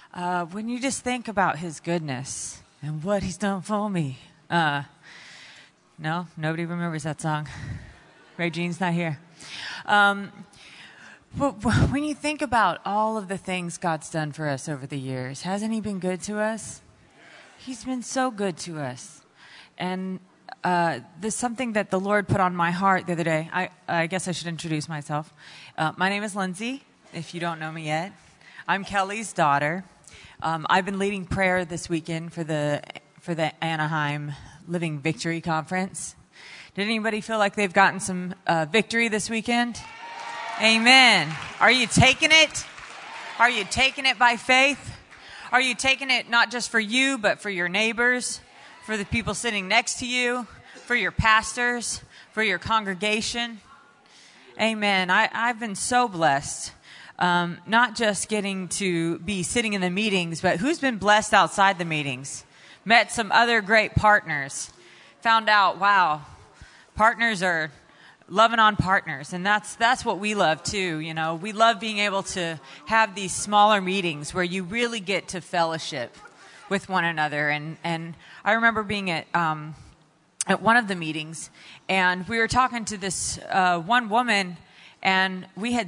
when you just think about his goodness and what he's done for me. No, nobody remembers that song. Ray Jean's not here. But when you think about all of the things God's done for us over the years, hasn't he been good to us? He's been so good to us. And there's something that the Lord put on my heart the other day. I guess I should introduce myself. My name is Lindsay, if you don't know me yet. I'm Kelly's daughter. I've been leading prayer this weekend for the Anaheim Living Victory Conference. Did anybody feel like they've gotten some victory this weekend? Amen. Are you taking it? Are you taking it by faith? Are you taking it not just for you, but for your neighbors, for the people sitting next to you, for your pastors, for your congregation? Amen. I've been so blessed, not just getting to be sitting in the meetings, but who's been blessed outside the meetings? Met some other great partners. Found out, wow, partners are loving on partners, and that's what we love too. You know, we love being able to have these smaller meetings where you really get to fellowship with one another. And I remember being at one of the meetings, and we were talking to this one woman, and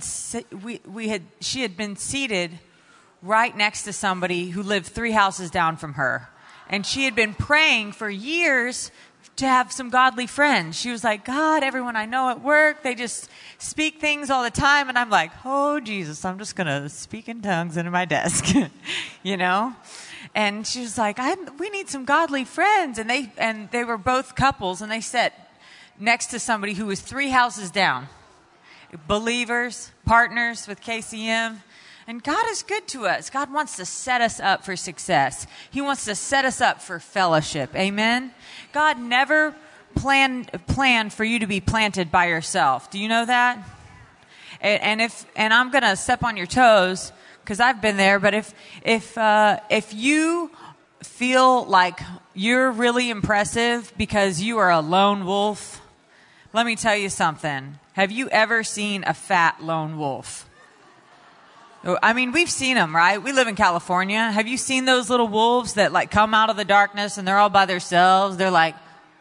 she had been seated right next to somebody who lived 3 houses down from her, and she had been praying for years to have some godly friends. She was like, God, everyone I know at work, they just speak things all the time. And I'm like, oh, Jesus, I'm just going to speak in tongues into my desk, you know? And she was like, we need some godly friends. And they were both couples, and they sat next to somebody who was 3 houses down. Believers, partners with KCM. And God is good to us. God wants to set us up for success. He wants to set us up for fellowship. Amen? God never planned for you to be planted by yourself. Do you know that? And I'm going to step on your toes because I've been there. But if you feel like you're really impressive because you are a lone wolf, let me tell you something. Have you ever seen a fat lone wolf? I mean, we've seen them, right? We live in California. Have you seen those little wolves that like come out of the darkness and they're all by themselves? They're like,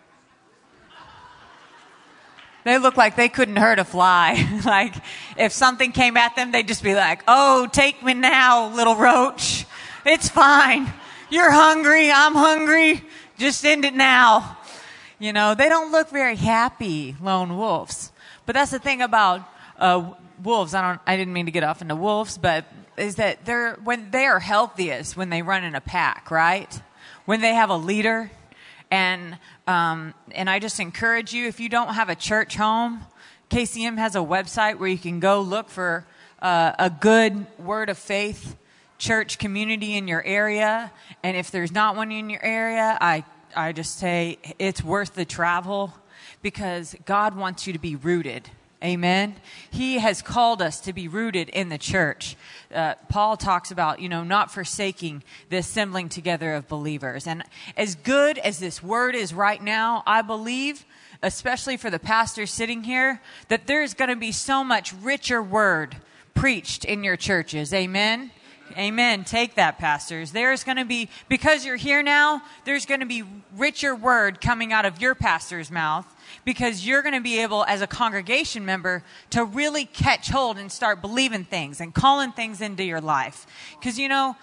they look like they couldn't hurt a fly. Like if something came at them, they'd just be like, oh, take me now, little roach. It's fine. You're hungry. I'm hungry. Just end it now. You know, they don't look very happy, lone wolves. But that's the thing about wolves. I didn't mean to get off into wolves, but is that when they are healthiest when they run in a pack, right? When they have a leader, and I just encourage you, if you don't have a church home, KCM has a website where you can go look for a good word of faith church community in your area, and if there's not one in your area, I just say it's worth the travel because God wants you to be rooted. Amen. He has called us to be rooted in the church. Paul talks about, not forsaking the assembling together of believers. And as good as this word is right now, I believe, especially for the pastors sitting here, that there's going to be so much richer word preached in your churches. Amen. Amen. Take that, pastors. There's going to be, because you're here now, there's going to be richer word coming out of your pastor's mouth because you're going to be able, as a congregation member, to really catch hold and start believing things and calling things into your life. Because,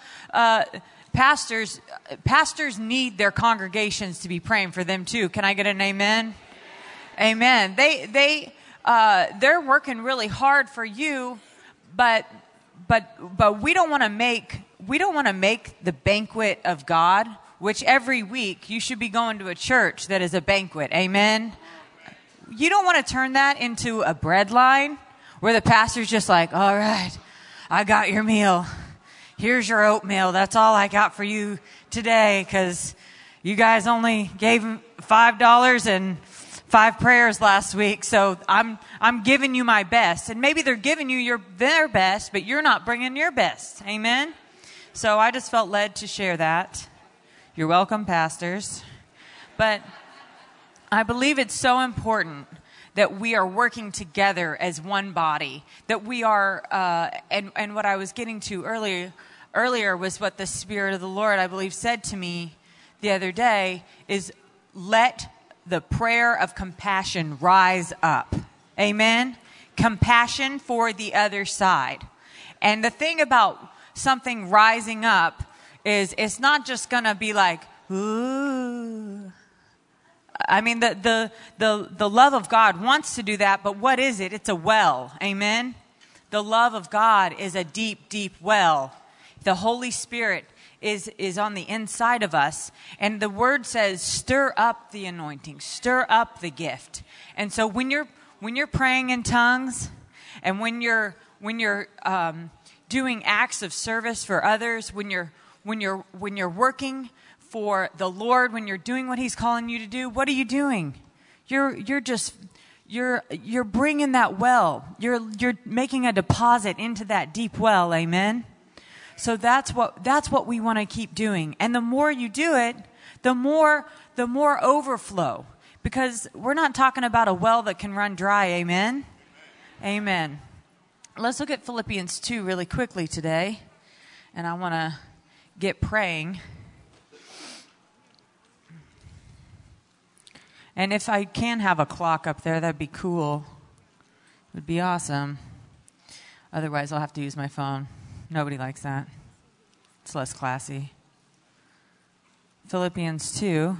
pastors need their congregations to be praying for them too. Can I get an amen? Amen. They're working really hard for you, but we don't want to make the banquet of God, which every week you should be going to a church that is a banquet. Amen. You don't want to turn that into a bread line where the pastor's just like, all right, I got your meal. Here's your oatmeal. That's all I got for you today because you guys only gave $5 and 5 prayers last week, so I'm giving you my best. And maybe they're giving you their best, but you're not bringing your best. Amen? So I just felt led to share that. You're welcome, pastors. But I believe it's so important that we are working together as one body, that we are, and what I was getting to earlier, earlier was what the Spirit of the Lord, I believe, said to me the other day, is let the prayer of compassion rise up. Amen? Compassion for the other side. And the thing about something rising up is it's not just going to be like, ooh. I mean, the love of God wants to do that, but what is it? It's a well. Amen? The love of God is a deep, deep well. The Holy Spirit is on the inside of us. And the word says, stir up the anointing, stir up the gift. And so when you're praying in tongues, and when you're doing acts of service for others, when you're working for the Lord, when you're doing what He's calling you to do, what are you doing? You're bringing that well. You're making a deposit into that deep well. Amen. So that's what we want to keep doing. And the more you do it, the more overflow. Because we're not talking about a well that can run dry. Amen. Amen. Let's look at Philippians 2 really quickly today. And I want to get praying. And if I can have a clock up there, that'd be cool. It would be awesome. Otherwise, I'll have to use my phone. Nobody likes that. It's less classy. Philippians 2.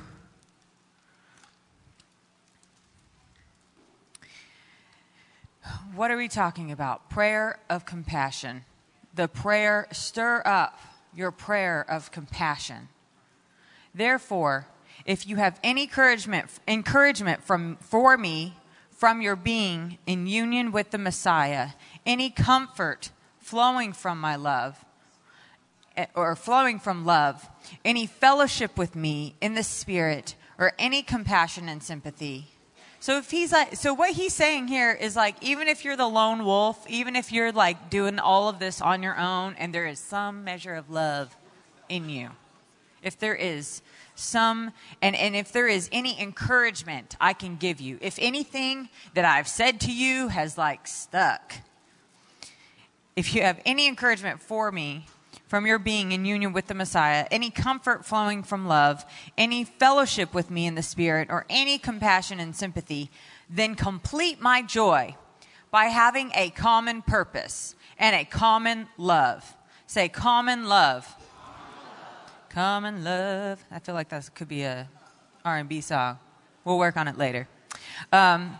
What are we talking about? Prayer of compassion. The prayer, stir up your prayer of compassion. Therefore, if you have any encouragement for me from your being in union with the Messiah, any comfort flowing from my love, or flowing from love, any fellowship with me in the Spirit, or any compassion and sympathy. So what he's saying here is like, even if you're the lone wolf, even if you're like doing all of this on your own, and there is some measure of love in you, if there is some, and if there is any encouragement I can give you, if anything that I've said to you has like stuck, if you have any encouragement for me from your being in union with the Messiah, any comfort flowing from love, any fellowship with me in the Spirit, or any compassion and sympathy, then complete my joy by having a common purpose and a common love. Say, common love. Common love. I feel like that could be a R&B song. We'll work on it later. And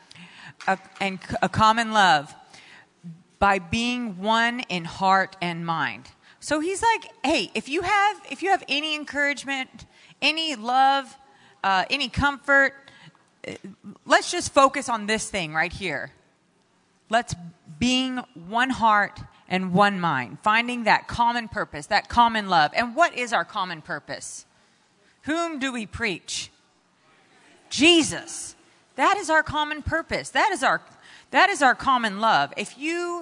a common love by being one in heart and mind. So he's like, hey, if you have any encouragement, any love, any comfort, let's just focus on this thing right here. Let's being one heart and one mind, finding that common purpose, that common love. And what is our common purpose? Whom do we preach? Jesus. That is our common purpose. That is our common love. If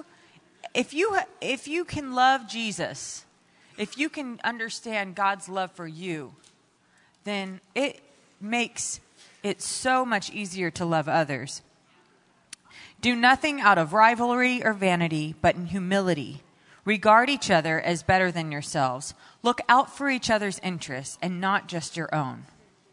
you can love Jesus, if you can understand God's love for you, then it makes it so much easier to love others. Do nothing out of rivalry or vanity, but in humility. Regard each other as better than yourselves. Look out for each other's interests and not just your own.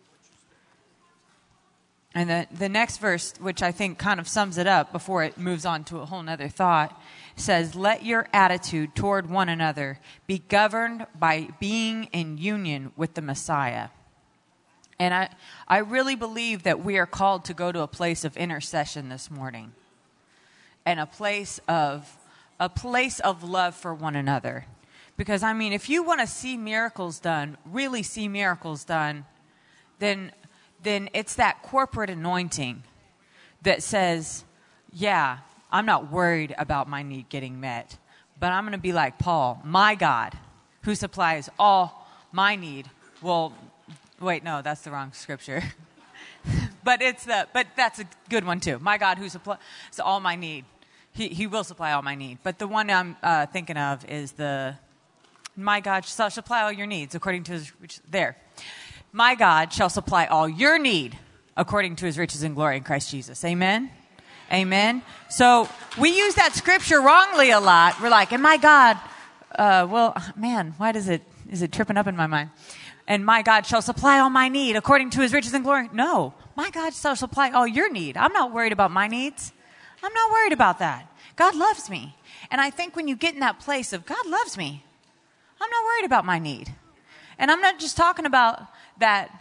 And the next verse, which I think kind of sums it up before it moves on to a whole nother thought, says, let your attitude toward one another be governed by being in union with the Messiah. And I really believe that we are called to go to a place of intercession this morning. And a place of love for one another. Because, I mean, if you want to see miracles done, really see miracles done, then it's that corporate anointing that says, yeah, I'm not worried about my need getting met, but I'm going to be like Paul, my God, who supplies all my need. Well, wait, no, that's the wrong scripture. but that's a good one too. My God, who supplies all my need. He will supply all my need. But the one I'm thinking of is my God shall supply all your needs according to his riches. There. My God shall supply all your need according to his riches and glory in Christ Jesus. Amen? Amen. So we use that scripture wrongly a lot. We're like, and my God why is it tripping up in my mind? And my God shall supply all my need according to his riches and glory. No, my God shall supply all your need. I'm not worried about my needs. I'm not worried about that. God loves me. And I think when you get in that place of God loves me, I'm not worried about my need. And I'm not just talking about that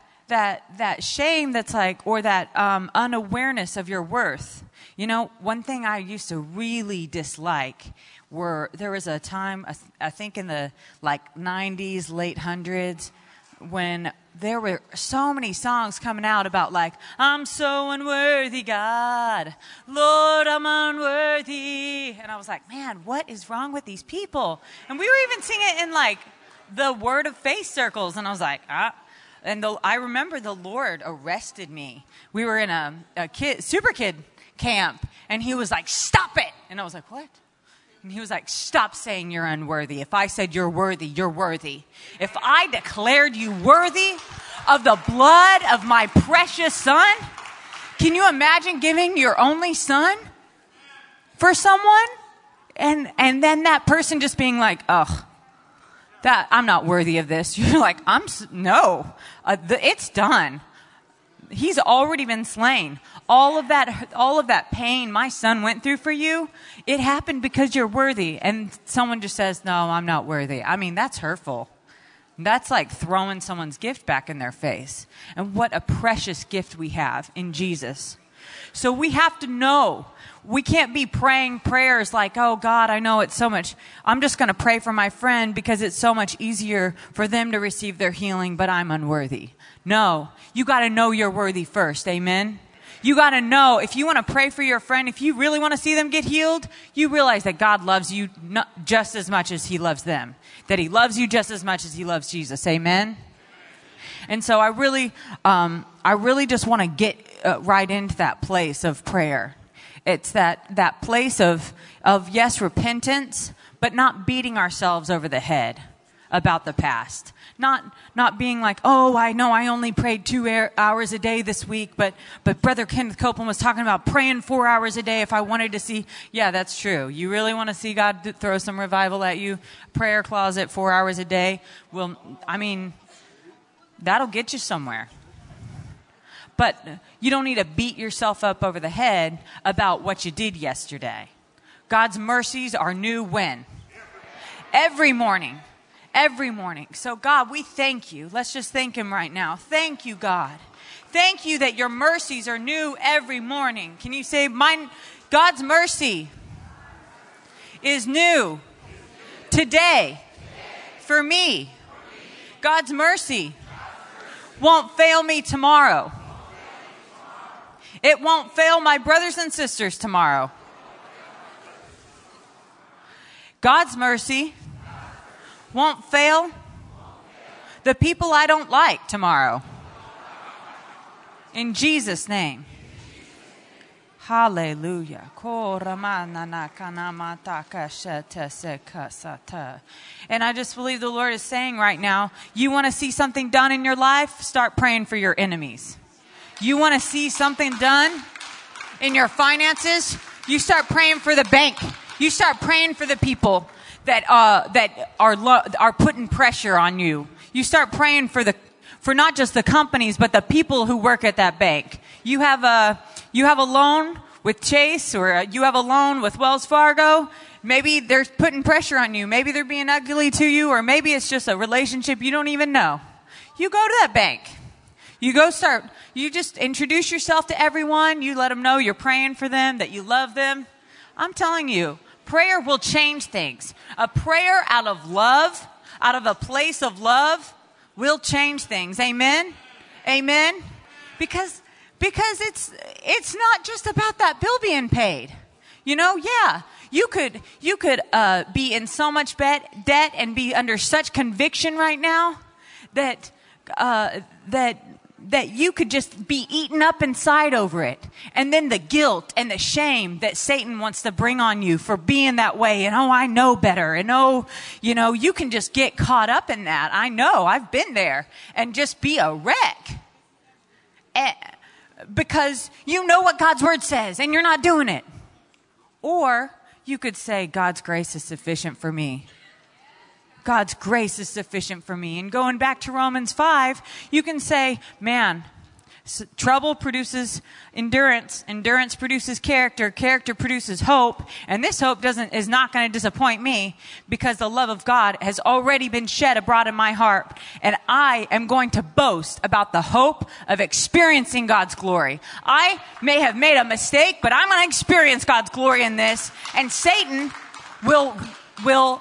shame that's like, or that unawareness of your worth. You know, one thing I used to really dislike there was a time, I think in the like 90s, late hundreds, when there were so many songs coming out about like, I'm so unworthy, God. Lord, I'm unworthy. And I was like, man, what is wrong with these people? And we were even singing it in like the Word of Faith circles. And I was like, And I remember the Lord arrested me. We were in a super kid camp. And he was like, stop it. And I was like, what? And he was like, stop saying you're unworthy. If I said you're worthy, you're worthy. If I declared you worthy of the blood of my precious son, can you imagine giving your only son for someone? And then that person just being like, ugh, I'm not worthy of this. You're like, no, it's done. He's already been slain. All of that pain my son went through for you, it happened because you're worthy. And someone just says, no, I'm not worthy. I mean, that's hurtful. That's like throwing someone's gift back in their face. And what a precious gift we have in Jesus. So we have to know. We can't be praying prayers like, oh, God, I know it's so much. I'm just going to pray for my friend because it's so much easier for them to receive their healing, but I'm unworthy. No, you got to know you're worthy first. Amen. You got to know, if you want to pray for your friend, if you really want to see them get healed, you realize that God loves you just as much as he loves them. That he loves you just as much as he loves Jesus. Amen? And so I really just want to get right into that place of prayer. It's that place of yes, repentance, but not beating ourselves over the head about the past. Not being like, oh, I know I only prayed 2 hours a day this week, but Brother Kenneth Copeland was talking about praying 4 hours a day if I wanted to see. Yeah, that's true. You really want to see God throw some revival at you? Prayer closet 4 hours a day? Well, I mean, that'll get you somewhere. But you don't need to beat yourself up over the head about what you did yesterday. God's mercies are new when? Every morning. Every morning. So God, we thank you. Let's just thank him right now. Thank you, God. Thank you that your mercies are new every morning. Can you say, God's mercy is new today for me. God's mercy won't fail me tomorrow. It won't fail my brothers and sisters tomorrow. God's mercy won't fail the people I don't like tomorrow. In Jesus' name. Hallelujah. And I just believe the Lord is saying right now, you want to see something done in your life? Start praying for your enemies. You want to see something done in your finances? You start praying for the bank. You start praying for the people that are putting pressure on you. You start praying for not just the companies, but the people who work at that bank. You have a loan with Chase, or you have a loan with Wells Fargo. Maybe they're putting pressure on you. Maybe they're being ugly to you, or maybe it's just a relationship you don't even know. You go to that bank. You just introduce yourself to everyone. You let them know you're praying for them, that you love them. I'm telling you, prayer will change things. A prayer out of love, out of a place of love, will change things. Amen? Amen? Because it's not just about that bill being paid. You know, yeah, you could be in so much debt and be under such conviction right now that you could just be eaten up inside over it. And then the guilt and the shame that Satan wants to bring on you for being that way. And, oh, I know better. And, oh, you can just get caught up in that. I know. I've been there. And just be a wreck. Because you know what God's word says and you're not doing it. Or you could say, God's grace is sufficient for me. God's grace is sufficient for me. And going back to Romans 5, you can say, man, trouble produces endurance. Endurance produces character. Character produces hope. And this hope is not going to disappoint me because the love of God has already been shed abroad in my heart. And I am going to boast about the hope of experiencing God's glory. I may have made a mistake, but I'm going to experience God's glory in this. And Satan will rue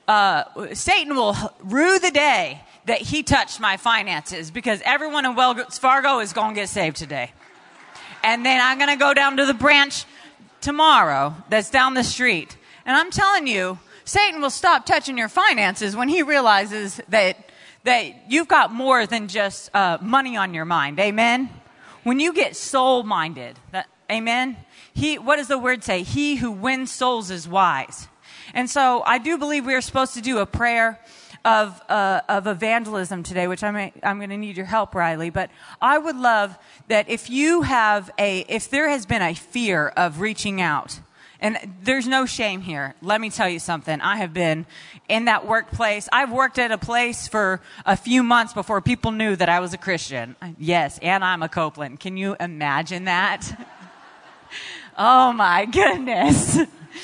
the day that he touched my finances, because everyone in Wells Fargo is going to get saved today. And then I'm going to go down to the branch tomorrow that's down the street. And I'm telling you, Satan will stop touching your finances when he realizes that you've got more than just money on your mind. Amen? When you get soul-minded, amen? What does the word say? He who wins souls is wise. And so I do believe we are supposed to do a prayer of evangelism today, which I'm going to need your help, Riley. But I would love that if there has been a fear of reaching out, and there's no shame here. Let me tell you something. I have been in that workplace. I've worked at a place for a few months before people knew that I was a Christian. Yes, and I'm a Copeland. Can you imagine that? Oh my goodness.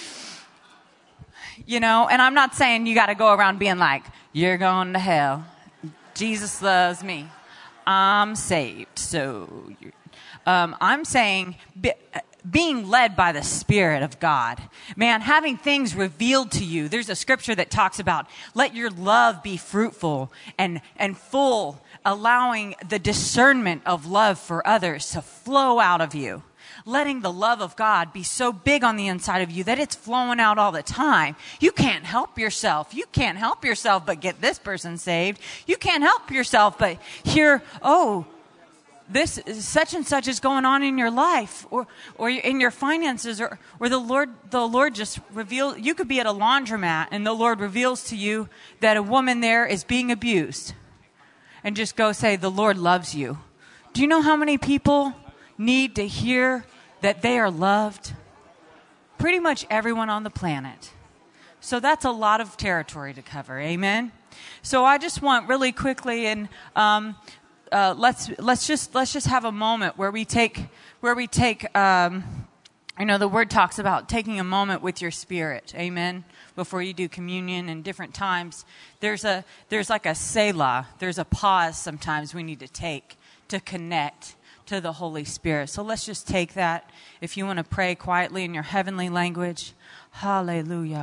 And I'm not saying you got to go around being like, you're going to hell. Jesus loves me. I'm saved. So I'm saying being led by the Spirit of God. Man, having things revealed to you. There's a scripture that talks about let your love be fruitful and full, allowing the discernment of love for others to flow out of you. Letting the love of God be so big on the inside of you that it's flowing out all the time. You can't help yourself. You can't help yourself but get this person saved. You can't help yourself but hear, oh, this such and such is going on in your life or in your finances or the Lord just revealed. You could be at a laundromat and the Lord reveals to you that a woman there is being abused. And just go say, the Lord loves you. Do you know how many people need to hear that they are loved? Pretty much everyone on the planet. So that's a lot of territory to cover. Amen. So I just want really quickly, and let's just have a moment where we take. The word talks about taking a moment with your spirit. Amen. Before you do communion and different times, there's like a Selah. There's a pause sometimes we need to take to connect to the Holy Spirit. So let's just take that. If you want to pray quietly in your heavenly language. Hallelujah.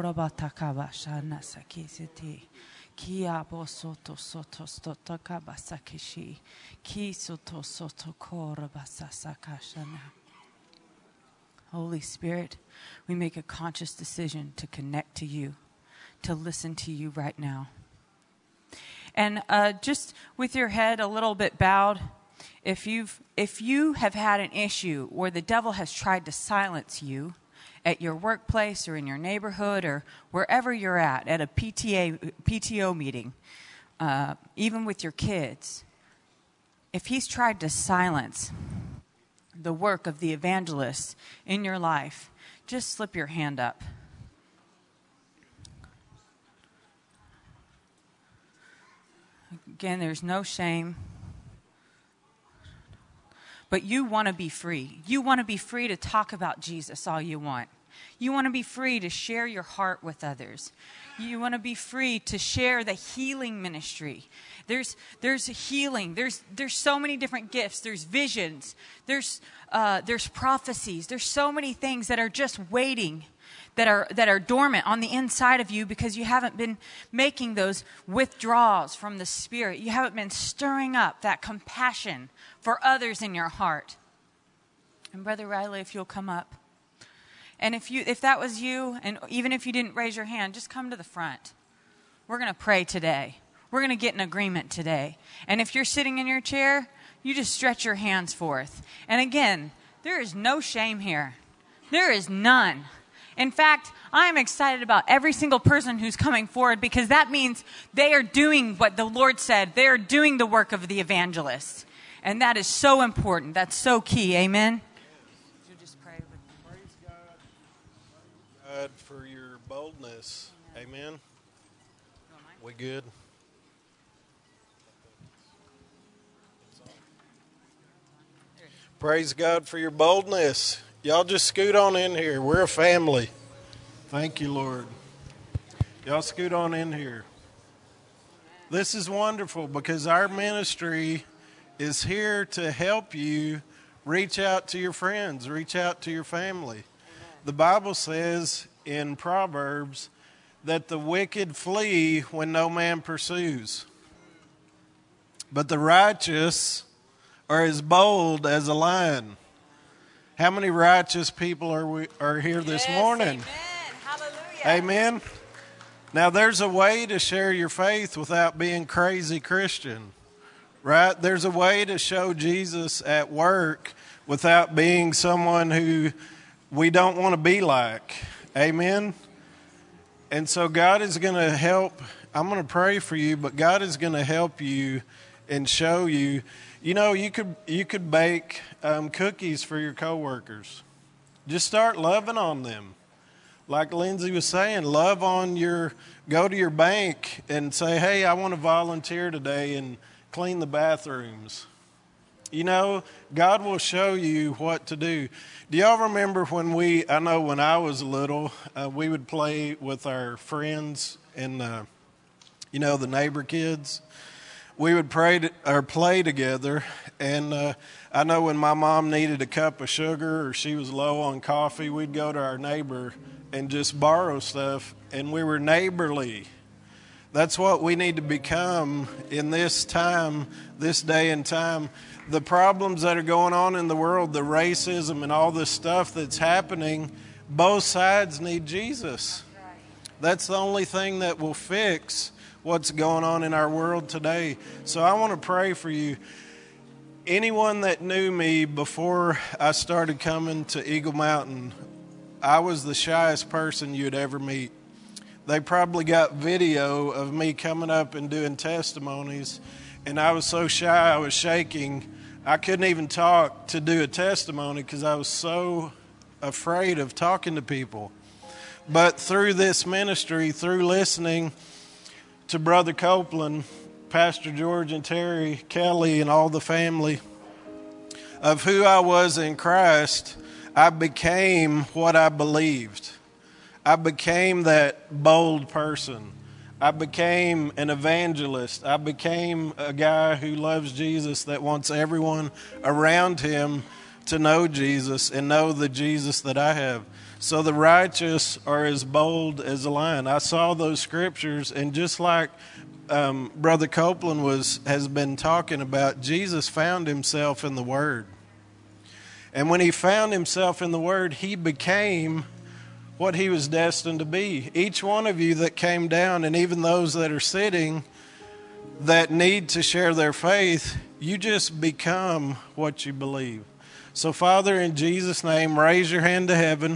Holy Spirit, we make a conscious decision to connect to you, to listen to you right now. And just with your head a little bit bowed, if you have had an issue where the devil has tried to silence you at your workplace or in your neighborhood or wherever you're at a PTO meeting, even with your kids, if he's tried to silence the work of the evangelist in your life, just slip your hand up. Again, there's no shame. But you want to be free. You want to be free to talk about Jesus all you want. You want to be free to share your heart with others. You want to be free to share the healing ministry. There's healing. There's so many different gifts. There's visions. There's prophecies. There's so many things that are just waiting, that are dormant on the inside of you because you haven't been making those withdrawals from the Spirit. You haven't been stirring up that compassion for others in your heart. And Brother Riley, if you'll come up. And if that was you, and even if you didn't raise your hand, just come to the front. We're going to pray today. We're going to get an agreement today. And if you're sitting in your chair, you just stretch your hands forth. And again, there is no shame here. There is none. In fact, I'm excited about every single person who's coming forward because that means they are doing what the Lord said. They are doing the work of the evangelist. And that is so important. That's so key. Amen? You just pray with me. Praise God. Praise God for your boldness. Amen. We good? Praise God for your boldness. Y'all just scoot on in here. We're a family. Thank you, Lord. Y'all scoot on in here. This is wonderful because our ministry is here to help you reach out to your friends, reach out to your family. The Bible says in Proverbs that the wicked flee when no man pursues, but the righteous are as bold as a lion. How many righteous people are here this morning? Amen. Hallelujah. Amen. Now there's a way to share your faith without being crazy Christian, right? There's a way to show Jesus at work without being someone who we don't want to be like. Amen. And so God is going to help. I'm going to pray for you, but God is going to help you and show you. You know, you could bake cookies for your coworkers. Just start loving on them. Like Lindsay was saying, go to your bank and say, hey, I want to volunteer today and clean the bathrooms. You know, God will show you what to do. Do y'all remember when I was little, we would play with our friends and, the neighbor kids. We would play together, and I know when my mom needed a cup of sugar or she was low on coffee, we'd go to our neighbor and just borrow stuff, and we were neighborly. That's what we need to become in this time, this day and time. The problems that are going on in the world, the racism and all this stuff that's happening, both sides need Jesus. That's the only thing that will fix what's going on in our world today. So I want to pray for you. Anyone that knew me before I started coming to Eagle Mountain, I was the shyest person you'd ever meet. They probably got video of me coming up and doing testimonies, and I was so shy, I was shaking. I couldn't even talk to do a testimony because I was so afraid of talking to people. But through this ministry, through listening to Brother Copeland, Pastor George and Terry, Kelly, and all the family, of who I was in Christ, I became what I believed. I became that bold person. I became an evangelist. I became a guy who loves Jesus, that wants everyone around him to know Jesus and know the Jesus that I have. So the righteous are as bold as a lion. I saw those scriptures, and just like Brother Copeland has been talking about, Jesus found himself in the Word. And when he found himself in the Word, he became what he was destined to be. Each one of you that came down, and even those that are sitting that need to share their faith, you just become what you believe. So Father, in Jesus' name, raise your hand to heaven.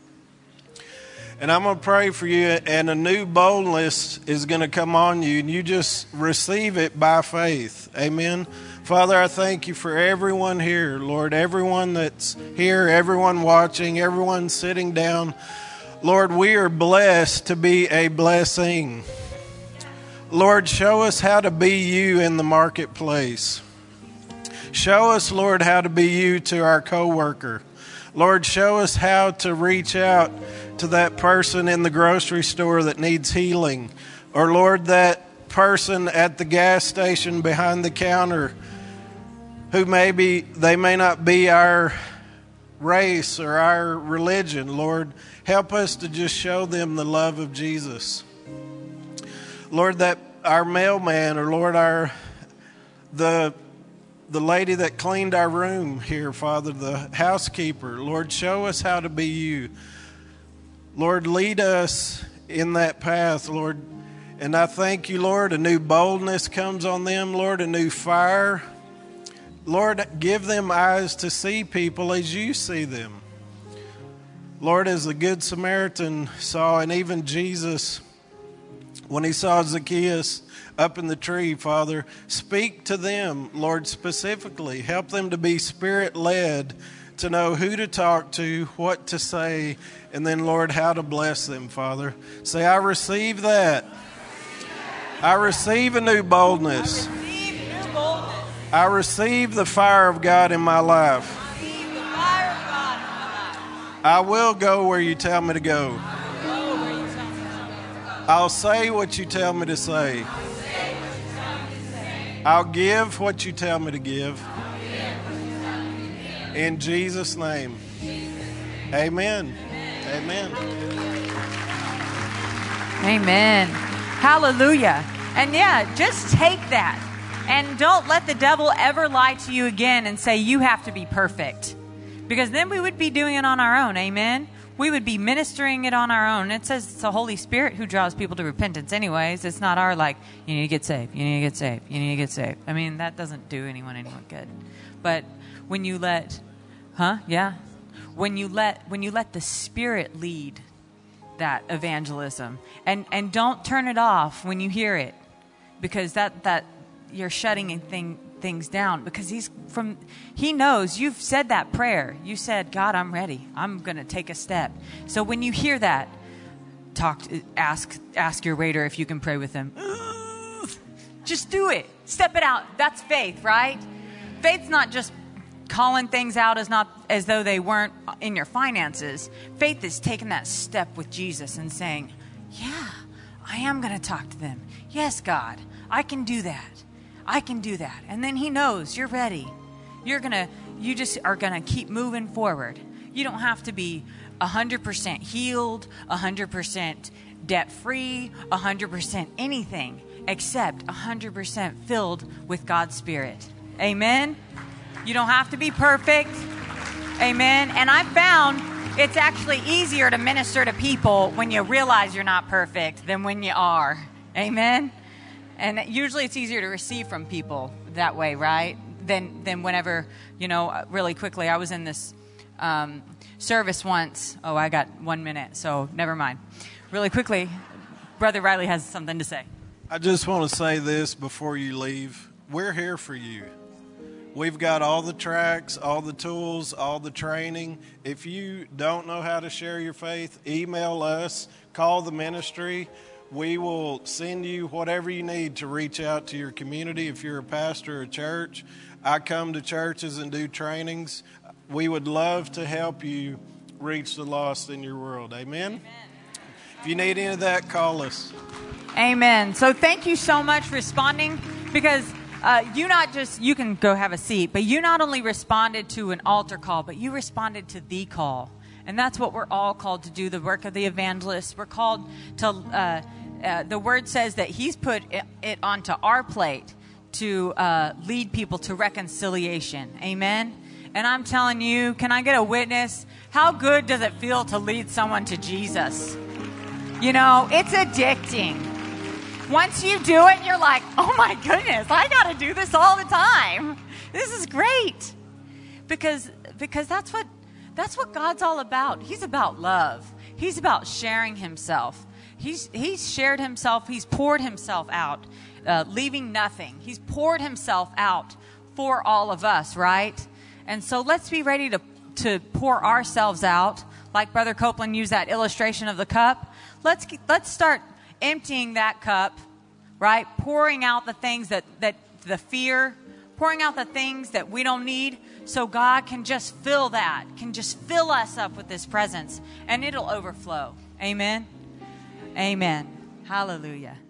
And I'm going to pray for you, and a new boldness is going to come on you, and you just receive it by faith. Amen. Father, I thank you for everyone here, Lord, everyone that's here, everyone watching, everyone sitting down. Lord, we are blessed to be a blessing. Lord, show us how to be you in the marketplace. Show us, Lord, how to be you to our coworker. Lord, show us how to reach out to that person in the grocery store that needs healing. Or, Lord, that person at the gas station behind the counter who they may not be our race or our religion. Lord, help us to just show them the love of Jesus. Lord, that our mailman, or Lord, the lady that cleaned our room here, Father, the housekeeper, Lord, show us how to be you. Lord, lead us in that path, Lord. And I thank you, Lord, a new boldness comes on them, Lord, a new fire. Lord, give them eyes to see people as you see them. Lord, as the Good Samaritan saw, and even Jesus, when he saw Zacchaeus up in the tree, Father, speak to them, Lord, specifically. Help them to be Spirit-led, to know who to talk to, what to say, and then, Lord, how to bless them, Father. Say, I receive that. I receive a new boldness. I receive the fire of God in my life. I will go where you tell me to go. I'll say what you tell me to say. I'll give what you tell me to give. In Jesus' name. Amen. Amen. Amen. Hallelujah. And yeah, just take that. And don't let the devil ever lie to you again and say you have to be perfect. Because then we would be doing it on our own. Amen. We would be ministering it on our own. It says it's the Holy Spirit who draws people to repentance anyways. It's not our you need to get saved. You need to get saved. You need to get saved. I mean, that doesn't do anyone good. But when you let, when you let the Spirit lead that evangelism, and don't turn it off when you hear it, because that you're shutting things down, because he knows you've said that prayer. You said, God, I'm ready. I'm going to take a step. So when you hear that, ask your waiter if you can pray with him. Just do it. Step it out. That's faith, right? Faith's not just calling things out as though they weren't in your finances. Faith is taking that step with Jesus and saying, yeah, I am going to talk to them. Yes, God, I can do that. I can do that. And then he knows you're ready. You just are going to keep moving forward. You don't have to be 100% healed, 100% debt-free, 100% anything except 100% filled with God's Spirit. Amen? You don't have to be perfect. Amen? And I found it's actually easier to minister to people when you realize you're not perfect than when you are. Amen? And usually it's easier to receive from people that way, right? Than whenever, really quickly. I was in this service once. Oh, I got 1 minute, so never mind. Really quickly, Brother Riley has something to say. I just want to say this before you leave. We're here for you. We've got all the tracks, all the tools, all the training. If you don't know how to share your faith, email us, call the ministry. We will send you whatever you need to reach out to your community. If you're a pastor or a church, I come to churches and do trainings. We would love to help you reach the lost in your world. Amen? Amen. If you need any of that, call us. Amen. So thank you so much for responding, because you can go have a seat, but you not only responded to an altar call, but you responded to the call. And that's what we're all called to do, the work of the evangelist. We're called to, the word says that he's put it onto our plate to lead people to reconciliation. Amen? And I'm telling you, can I get a witness? How good does it feel to lead someone to Jesus? It's addicting. Once you do it, you're like, oh my goodness, I got to do this all the time. This is great. Because that's what God's all about. He's about love. He's about sharing himself. He's shared himself. He's poured himself out, leaving nothing. He's poured himself out for all of us, right? And so let's be ready to pour ourselves out. Like Brother Copeland used that illustration of the cup. Let's start emptying that cup, right? Pouring out the things that the fear, pouring out the things that we don't need, so God can just fill us up with His presence, and it'll overflow. Amen? Amen. Hallelujah.